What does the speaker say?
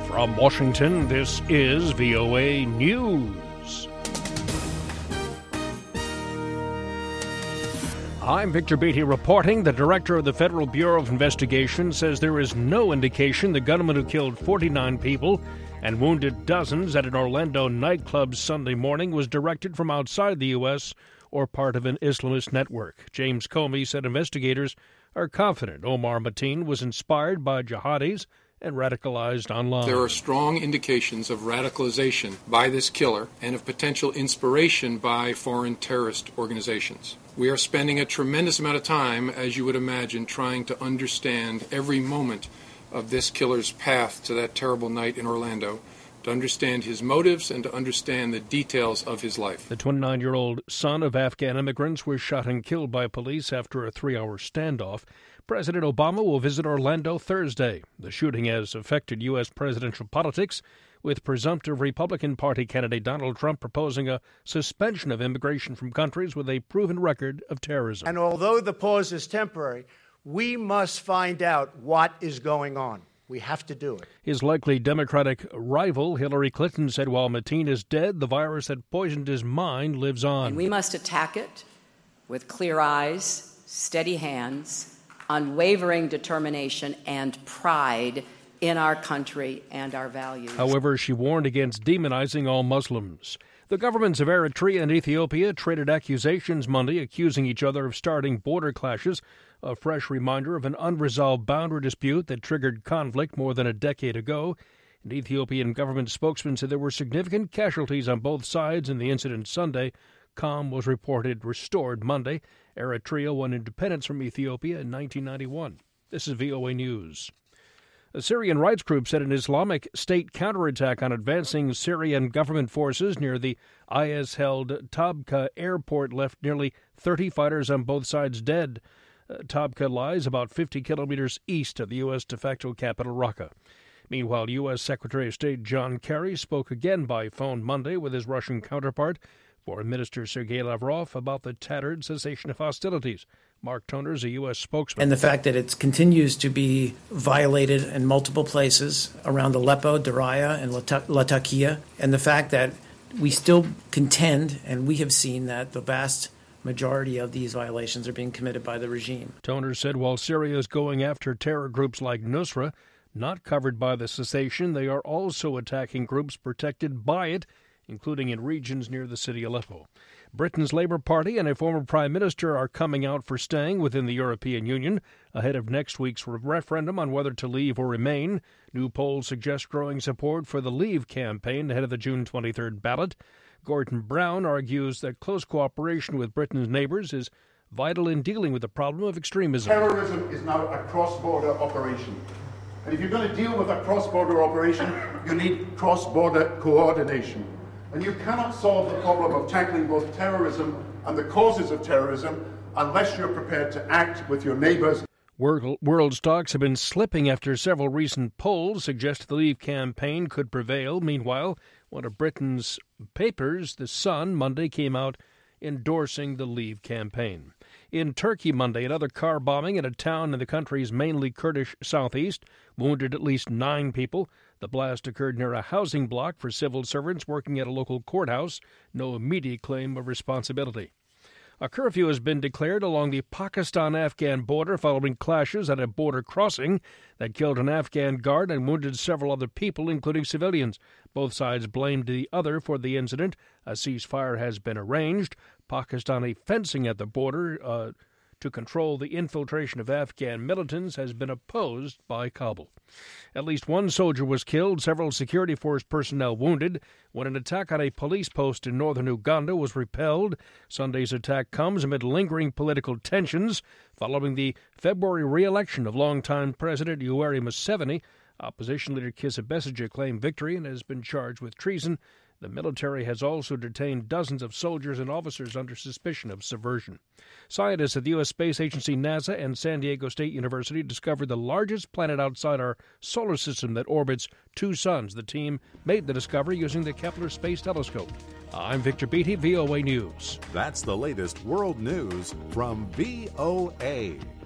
From Washington, this is VOA News. I'm Victor Beatty reporting. The director of the Federal Bureau of Investigation says there is no indication the gunman who killed 49 people and wounded dozens at an Orlando nightclub Sunday morning was directed from outside the U.S. or part of an Islamist network. James Comey said investigators are confident Omar Mateen was inspired by jihadis and radicalized online. There are strong indications of radicalization by this killer and of potential inspiration by foreign terrorist organizations. We are spending a tremendous amount of time, as you would imagine, trying to understand every moment of this killer's path to that terrible night in Orlando, to understand his motives and to understand the details of his life. The 29-year-old son of Afghan immigrants was shot and killed by police after a 3-hour standoff. President Obama will visit Orlando Thursday. The shooting has affected U.S. presidential politics, with presumptive Republican Party candidate Donald Trump proposing a suspension of immigration from countries with a proven record of terrorism. And although the pause is temporary, we must find out what is going on. We have to do it. His likely Democratic rival, Hillary Clinton, said while Mateen is dead, the virus that poisoned his mind lives on. And we must attack it with clear eyes, steady hands, unwavering determination, and pride in our country and our values. However, she warned against demonizing all Muslims. The governments of Eritrea and Ethiopia traded accusations Monday, accusing each other of starting border clashes, a fresh reminder of an unresolved boundary dispute that triggered conflict more than a decade ago. An Ethiopian government spokesman said there were significant casualties on both sides in the incident Sunday. Calm was reported restored Monday. Eritrea won independence from Ethiopia in 1991. This is VOA News. A Syrian rights group said an Islamic State counterattack on advancing Syrian government forces near the IS-held Tabqa airport left nearly 30 fighters on both sides dead. Tabqa lies about 50 kilometers east of the U.S. de facto capital, Raqqa. Meanwhile, U.S. Secretary of State John Kerry spoke again by phone Monday with his Russian counterpart, Foreign Minister Sergei Lavrov, about the tattered cessation of hostilities. Mark Toner is a U.S. spokesman. And the fact that it continues to be violated in multiple places around Aleppo, Daraya, and Latakia, and the fact that we still contend, and we have seen that the vast majority of these violations are being committed by the regime. Toner said while Syria is going after terror groups like Nusra, not covered by the cessation, they are also attacking groups protected by it, including in regions near the city Aleppo. Britain's Labour Party and a former Prime Minister are coming out for staying within the European Union ahead of next week's referendum on whether to leave or remain. New polls suggest growing support for the Leave campaign ahead of the June 23rd ballot. Gordon Brown argues that close cooperation with Britain's neighbours is vital in dealing with the problem of extremism. Terrorism is now a cross-border operation. And if you're going to deal with a cross-border operation, you need cross-border coordination. And you cannot solve the problem of tackling both terrorism and the causes of terrorism unless you're prepared to act with your neighbours. World stocks have been slipping after several recent polls suggest the Leave campaign could prevail. Meanwhile, one of Britain's papers, The Sun, Monday came out endorsing the Leave campaign. In Turkey Monday, another car bombing in a town in the country's mainly Kurdish southeast wounded at least 9 people. The blast occurred near a housing block for civil servants working at a local courthouse. No immediate claim of responsibility. A curfew has been declared along the Pakistan-Afghan border following clashes at a border crossing that killed an Afghan guard and wounded several other people, including civilians. Both sides blamed the other for the incident. A ceasefire has been arranged. Pakistani fencing at the border to control the infiltration of Afghan militants has been opposed by Kabul. At least one soldier was killed, several security force personnel wounded, when an attack on a police post in northern Uganda was repelled. Sunday's attack comes amid lingering political tensions following the February re-election of longtime President Yoweri Museveni. Opposition leader Kizza Besigye claimed victory and has been charged with treason. The military has also detained dozens of soldiers and officers under suspicion of subversion. Scientists at the U.S. Space Agency, NASA, and San Diego State University discovered the largest planet outside our solar system that orbits 2 suns. The team made the discovery using the Kepler Space Telescope. I'm Victor Beatty, VOA News. That's the latest world news from VOA.